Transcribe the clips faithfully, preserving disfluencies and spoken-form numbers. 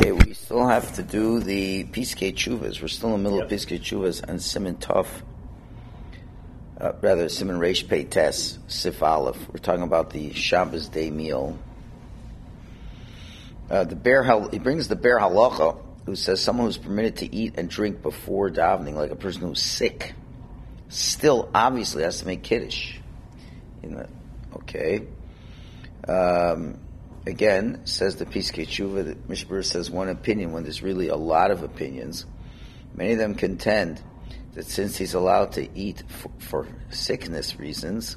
Okay, we still have to do the Piskei Tshuvas. We're still in the middle yep. of Piskei Tshuvas and Siman Tov, uh, rather Siman Reish Pei Tes, Sif Aleph. We're talking about the Shabbos day meal. Uh, the Ber Hal- he brings the Ber Halacha, who says someone who's permitted to eat and drink before davening, like a person who's sick, still obviously has to make Kiddush. You know, okay. Um, Again, says the Piskei Tshuva, that Mishmur says one opinion when there's really a lot of opinions. Many of them contend that since he's allowed to eat for, for sickness reasons,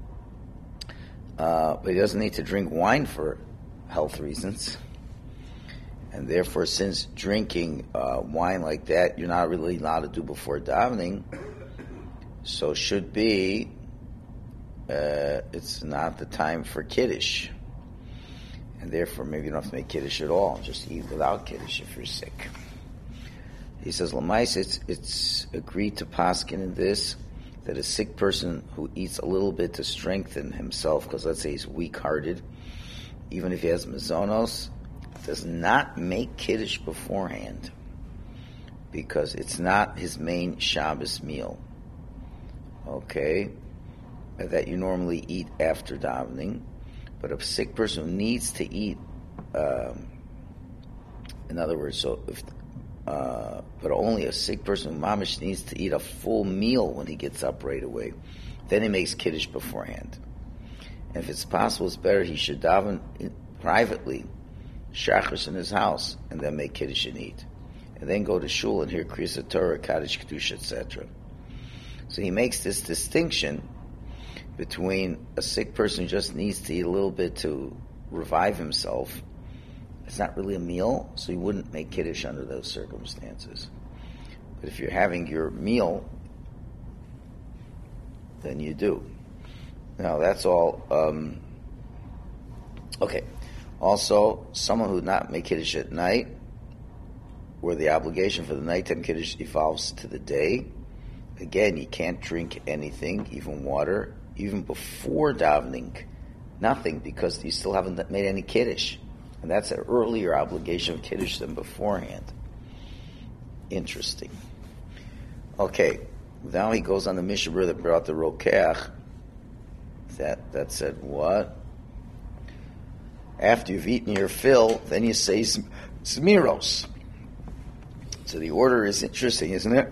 uh, but he doesn't need to drink wine for health reasons, and therefore since drinking uh, wine like that you're not really allowed to do before davening, so should be uh, it's not the time for Kiddush. And therefore, maybe you don't have to make Kiddush at all. Just eat without Kiddush if you're sick. He says, Lamais, it's, it's agreed to paskin in this, that a sick person who eats a little bit to strengthen himself, because let's say he's weak-hearted, even if he has mazonos, does not make Kiddush beforehand, because it's not his main Shabbos meal. Okay? That you normally eat after davening. But a sick person who needs to eat, um, in other words, so if, uh, but only a sick person who mamish needs to eat a full meal when he gets up right away, then he makes Kiddush beforehand. And if it's possible, it's better he should daven privately, shachris in his house, and then make Kiddush and eat, and then go to shul and hear Kriyas Torah, Kaddish Kedusha, et cetera. So he makes this distinction between a sick person who just needs to eat a little bit to revive himself. It's not really a meal, so you wouldn't make Kiddush under those circumstances. But if you're having your meal, then you do. Now, that's all. Um, okay. Also, someone who would not make Kiddush at night, where the obligation for the nighttime Kiddush evolves to the day, again, you can't drink anything, even water, even before davening, nothing, because you still haven't made any Kiddush. And that's an earlier obligation of Kiddush than beforehand. Interesting. Okay, now he goes on the Mishnah that brought the Rokeach, that, that said what? After you've eaten your fill, then you say Zmiros. So the order is interesting, isn't it?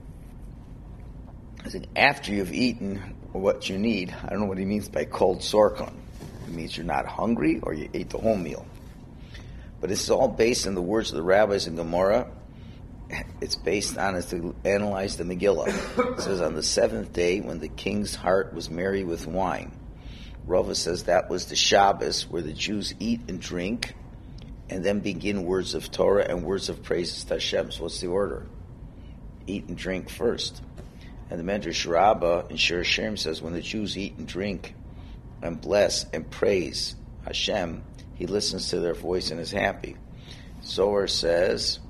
I think after you've eaten what you need, I don't know what he means by cold sorkon. It means you're not hungry or you ate the whole meal. But this is all based on the words of the rabbis in Gemara. It's based on, as to analyze the Megillah. It says, on the seventh day, when the king's heart was merry with wine. Rava says that was the Shabbos, where the Jews eat and drink, and then begin words of Torah and words of praises to Hashem. So what's the order? Eat and drink first. And the Medrash Rabbah in Shir Hashem says, when the Jews eat and drink and bless and praise Hashem, he listens to their voice and is happy. Zohar says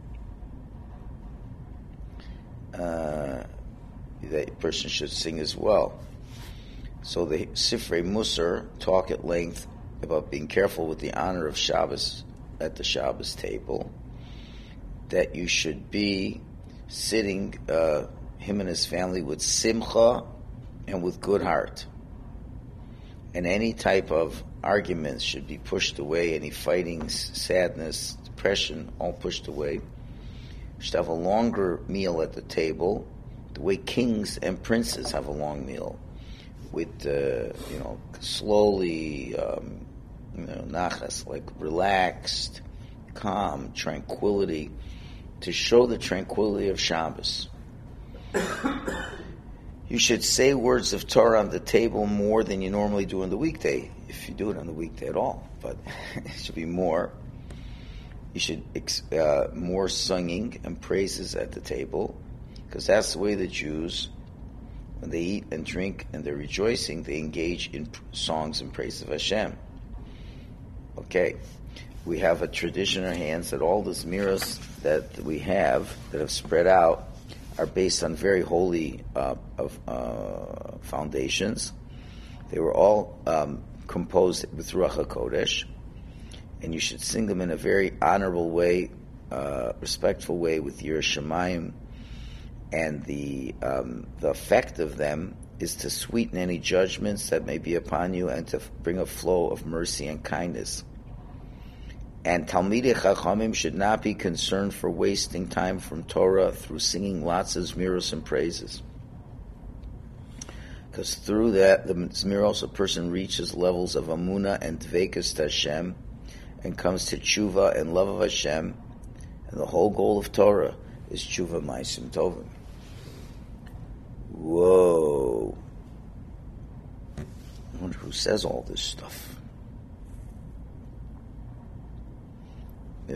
uh, that a person should sing as well. So the Sifrei Musar talk at length about being careful with the honor of Shabbos at the Shabbos table, that you should be sitting uh, him and his family with simcha and with good heart. And any type of arguments should be pushed away, any fighting, sadness, depression, all pushed away. You should have a longer meal at the table, the way kings and princes have a long meal, with, uh, you know, slowly, um, you know, nachas, like relaxed, calm, tranquility, to show the tranquility of Shabbos. You should say words of Torah on the table more than you normally do on the weekday, if you do it on the weekday at all. But it should be more. You should uh, more singing and praises at the table, because that's the way the Jews, when they eat and drink and they're rejoicing, they engage in songs and praise of Hashem. Okay, we have a tradition in our hands that all the zmiros that we have that have spread out are based on very holy uh, of, uh, foundations. They were all um, composed with Ruach HaKodesh, and you should sing them in a very honorable way, uh, respectful way with your Shemayim, and the um, the effect of them is to sweeten any judgments that may be upon you and to bring a flow of mercy and kindness. And Talmidei Chachamim should not be concerned for wasting time from Torah through singing lots of Zmiros and praises. Because through that, the Zmiros, a person reaches levels of Amunah and Dveikus to Hashem, and comes to Tshuva and love of Hashem, and the whole goal of Torah is Tshuva Ma'asim Tovim. Whoa. I wonder who says all this stuff. Uh,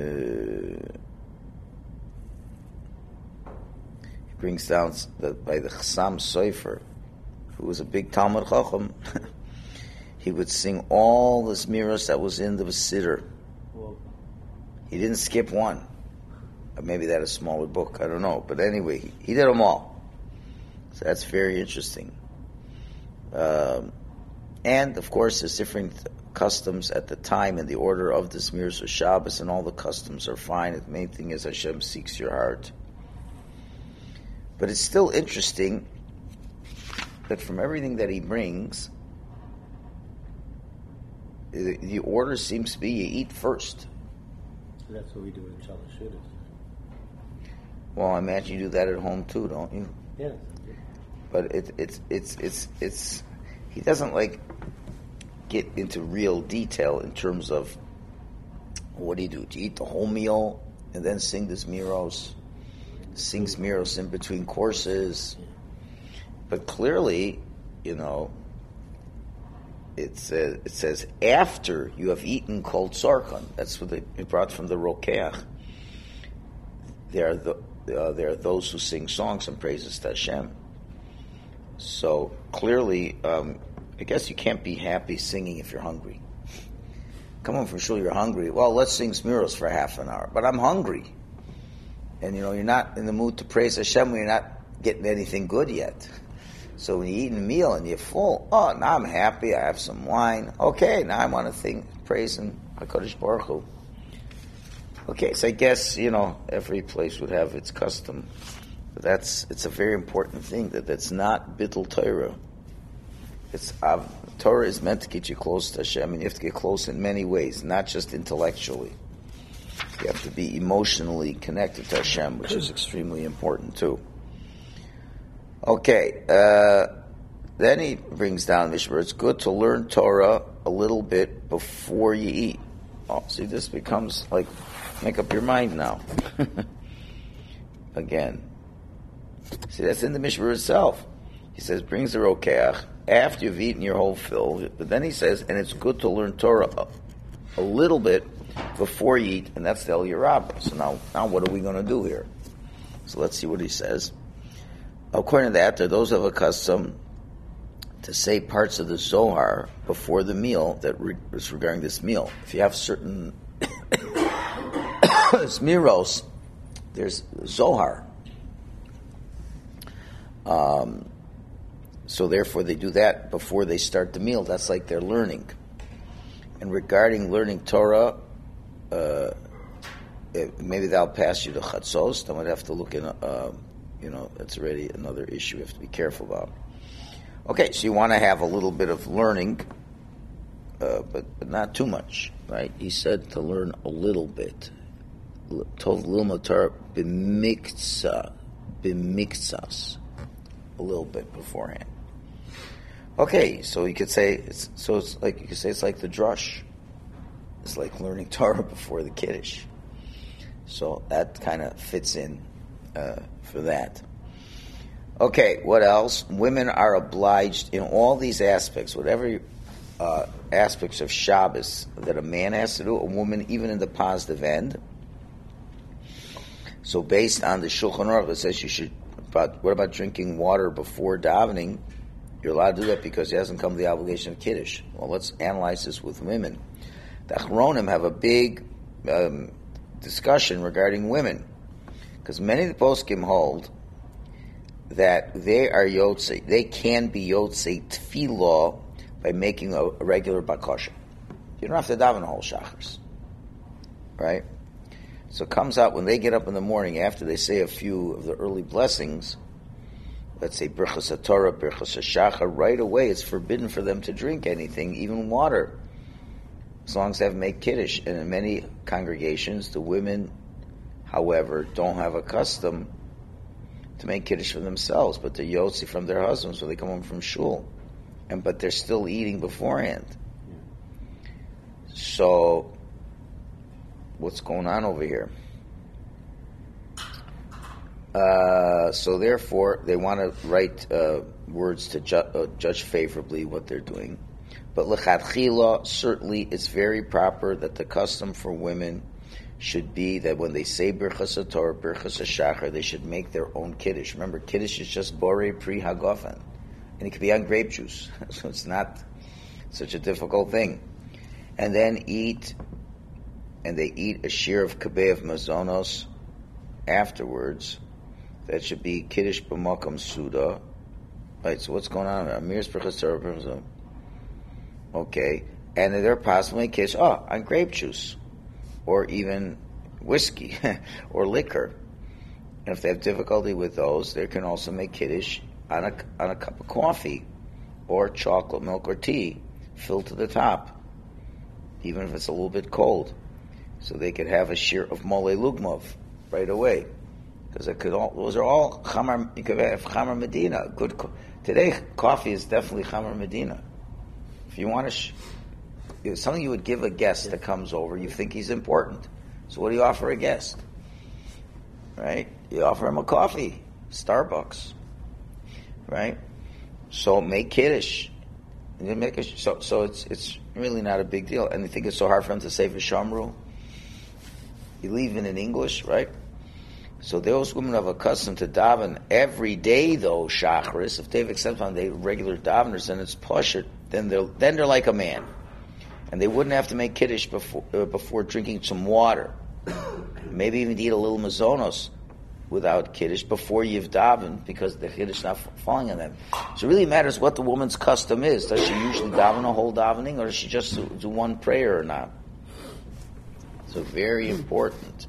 he brings down that by the Chassam Sofer, who was a big Talmud Chacham, he would sing all the Zmiros that was in the Siddur. He didn't skip one. Or maybe that a smaller book, I don't know. But anyway, he, he did them all. So that's very interesting. Um, and, of course, there's different customs at the time and the order of the Zmiros of Shabbos, and all the customs are fine. The main thing is Hashem seeks your heart. But it's still interesting that from everything that he brings, the, the order seems to be you eat first. That's what we do in Shabbat Shudas. Well, I imagine you do that at home too, don't you? Yes. But it, it's it's it's it's he doesn't like get into real detail in terms of what do you do? Do you eat the whole meal and then sing the Zmiros? Sing Zmiros in between courses? But clearly, you know, it says, it says after you have eaten Kol Tzorchan. That's what they, it brought from the Rokeach. There are the uh, there are those who sing songs and praises to Hashem. So clearly, um, I guess you can't be happy singing if you're hungry. Come on, for sure you're hungry. Well, let's sing Zmiros for half an hour. But I'm hungry, and you know you're not in the mood to praise Hashem when you're not getting anything good yet. So when you eat a meal and you're full, oh, now I'm happy, I have some wine. Okay, now I want to think, praising HaKadosh Baruch Hu. Okay, so I guess, you know, every place would have its custom. But that's, it's a very important thing, that that's not Bittul Torah. It's, uh, Torah is meant to get you close to Hashem, and you have to get close in many ways, not just intellectually. You have to be emotionally connected to Hashem, which is extremely important too. Okay, uh, then he brings down Mishmar. It's good to learn Torah a little bit before you eat. Oh, see, this becomes like, make up your mind now. Again. See, that's in the Mishmar itself. He says, brings the Rokeach after you've eaten your whole fill. But then he says, and it's good to learn Torah a, a little bit before you eat, and that's the El Yerabah. So now, now what are we going to do here? So let's see what he says. According to that, there are those who have a custom to say parts of the Zohar before the meal that re- is regarding this meal. If you have certain Zmiros, there's Zohar. Um, so therefore they do that before they start the meal. That's like they're learning. And regarding learning Torah, uh, it, maybe that'll pass you to Chatzos. Then we'd have to look in, uh, you know, that's already another issue we have to be careful about. Okay, so you want to have a little bit of learning, uh, but, but not too much, right? He said to learn a little bit. Tov Lilma Torah b'miktzah, b'miktzas, a little bit beforehand. Okay, so you could say it's so it's like you could say it's like the drush. It's like learning Torah before the Kiddush. So that kind of fits in uh, for that. Okay, what else? Women are obliged in all these aspects, whatever uh, aspects of Shabbos that a man has to do, a woman, even in the positive end. So based on the Shulchan Aruch that says you should, about what about drinking water before davening? You're allowed to do that because it hasn't come the obligation of Kiddush. Well, let's analyze this with women. The Achronim have a big um, discussion regarding women, because many of the poskim hold that they are yotzei, they can be yotzei tefillah by making a, a regular bakasha. You don't have to daven the whole shachars. right? So it comes out when they get up in the morning after they say a few of the early blessings, let's say Birchas HaTorah, Birchas HaShachar, right away it's forbidden for them to drink anything, even water, as long as they have made Kiddush. And in many congregations, the women, however, don't have a custom to make Kiddush for themselves, but they're Yotzi from their husbands when they come home from shul. And but they're still eating beforehand. So, what's going on over here? Uh, so therefore, they want to write uh, words to ju- uh, judge favorably what they're doing. But lechatchila, certainly it's very proper that the custom for women should be that when they say Birchas HaTorah, Birchas HaShachar, they should make their own Kiddush. Remember, Kiddush is just borei pri hagofen. And it could be on grape juice. So it's not such a difficult thing. And then eat, and they eat a shear of kabeh of mazonos afterwards. That should be Kiddush b'makam suda. Right, so what's going on? Amir's Birchas HaTorah. Okay. And they're possibly Kiddush, oh, on grape juice. Or even whiskey, or liquor. And if they have difficulty with those, they can also make Kiddush on a, on a cup of coffee, or chocolate milk or tea, filled to the top, even if it's a little bit cold. So they could have a shear of mole lugmov right away. Because it could all, those are all chamar, you could have chamar medina. Good co- Today, coffee is definitely chamar medina. If you want to... Sh- It's something you would give a guest that comes over. You think he's important. So what do you offer a guest? Right? You offer him a coffee. Starbucks. Right? So make Kiddush. And then make a, so so it's it's really not a big deal. And you think it's so hard for him to say V'shamru? You leave it in English, right? So those women have a custom to daven every day, though, Shacharis. If they've accepted on they regular daveners, then it's pashut. Then they're then they're like a man. And they wouldn't have to make Kiddush before uh, before drinking some water. Maybe even eat a little mazonos without Kiddush before you've davened, because the Kiddush is not falling on them. So it really matters what the woman's custom is. Does she usually daven a whole davening, or does she just do, do one prayer or not? So very important.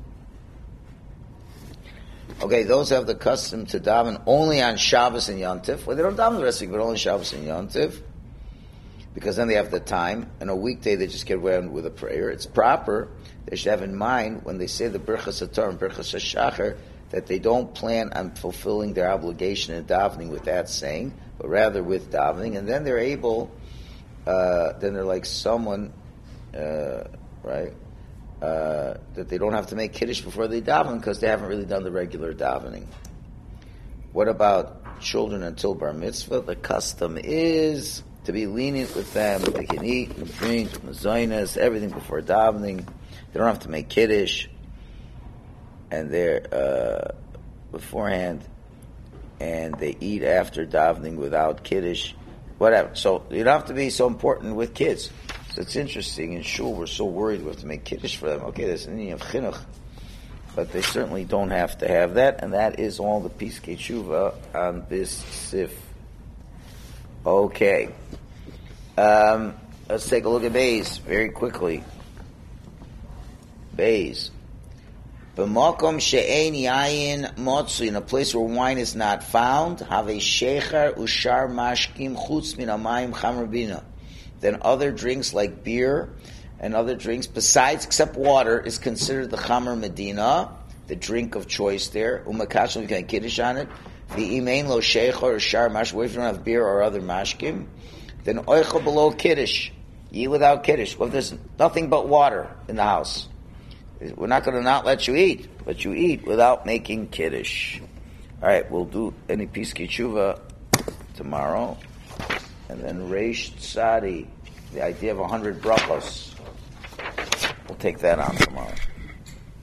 Okay, those have the custom to daven only on Shabbos and Yontif. Well, they don't daven the rest of the week, but only Shabbos and Yontif, because then they have the time. And a weekday they just get around with a prayer. It's proper. They should have in mind when they say the Birchas HaTorah and Birchas HaShachar that they don't plan on fulfilling their obligation in davening with that saying, but rather with davening. And then they're able, uh, then they're like someone, uh, right, uh, that they don't have to make Kiddush before they daven because they haven't really done the regular davening. What about children until Bar Mitzvah? The custom is to be lenient with them. They can eat and drink, mazonos, everything before davening. They don't have to make Kiddush, and they're uh, beforehand, and they eat after davening without Kiddush, whatever. So you don't have to be so important with kids. So it's interesting. In shul, we're so worried we have to make Kiddush for them. Okay, there's an of chinuch, but they certainly don't have to have that, and that is all the Piskei Tshuva on this sif. Okay. Um, let's take a look at Beis very quickly. Beis. B'makom she'ein yayin motzu, in a place where wine is not found, have a shecher ushar mashkim chutz min amayim chamar bina. Then other drinks like beer and other drinks besides, except water, is considered the chamar medina, the drink of choice there. Umakashim, we can kiddush on it. V'imein lo shecher ushar mashkim, if you don't have beer or other mashkim, then oichel below kiddush, eat without kiddush. Well, there's nothing but water in the house, we're not going to not let you eat, but you eat without making Kiddush. All right, we'll do any Piskei Tshuva tomorrow. And then Reish Tzadi, the idea of a hundred brachos. We'll take that on tomorrow.